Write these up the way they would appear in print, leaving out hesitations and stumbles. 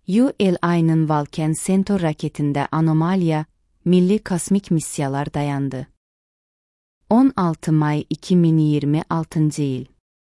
ULA-nın Vulcan Centaur raketində anomaliya, milli kosmik missiyalar dayandı. 16 may 2026-cı il.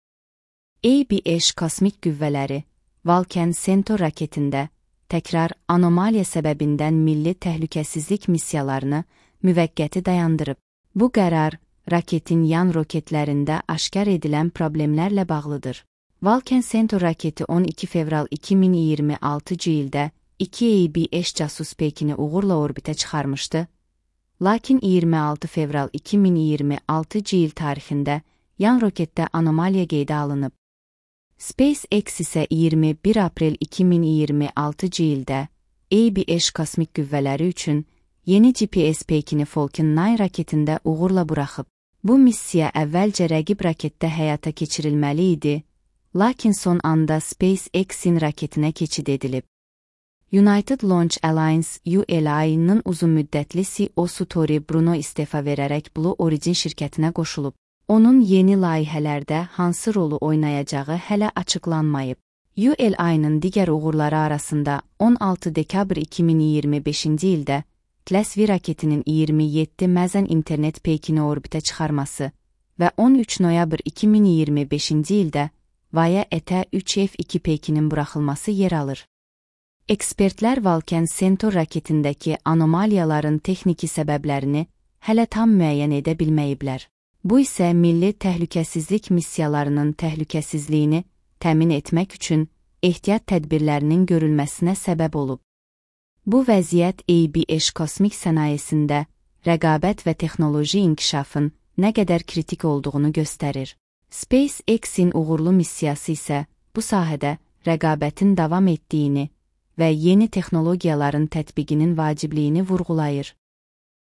ABS kosmik qüvvələri Vulcan Centaur raketində təkrar anomaliya səbəbindən milli təhlükəsizlik missiyalarını müvəqqəti dayandırıb. Bu qərar, raketin yan roketlərində aşkar edilən problemlərlə bağlıdır. Vulcan Centaur raketi 12 fevral 2026-cı ildə 2 ABS casus peykini uğurla orbitə çıxarmışdı, lakin 26 fevral 2026-cı il tarixində yan roketdə anomaliya qeydə alınıb. SpaceX isə 21 aprel 2026-cı ildə ABS kosmik qüvvələri üçün yeni GPS peykini Falcon 9 raketində uğurla buraxıb. Bu missiya əvvəlcə rəqib raketdə həyata keçirilməli idi, lakin son anda SpaceX-in raketinə keçid edilib. United Launch Alliance ULA-nın uzunmüddətli CEO-su Tory Bruno istefa verərək Blue Origin şirkətinə qoşulub. Onun yeni layihələrdə hansı rolu oynayacağı hələ açıqlanmayıb. ULA-nın digər uğurları arasında 16 dekabr 2025-ci ildə Class-V raketinin 27 məzən internet peykini orbitə çıxarması və 13 noyabr 2025-ci ildə Vaya ET 3F2 peykinin buraxılması yer alır. Ekspertlər Vulcan Centaur raketindəki anomaliyaların texniki səbəblərini hələ tam müəyyən edə bilməyiblər. Bu isə milli təhlükəsizlik missiyalarının təhlükəsizliyini təmin etmək üçün ehtiyat tədbirlərinin görülməsinə səbəb olub. Bu vəziyyət ABS kosmik sənayesində rəqabət və texnoloji inkişafın nə qədər kritik olduğunu göstərir. SpaceX-in uğurlu missiyası isə bu sahədə rəqabətin davam etdiyini və yeni texnologiyaların tətbiqinin vacibliyini vurğulayır.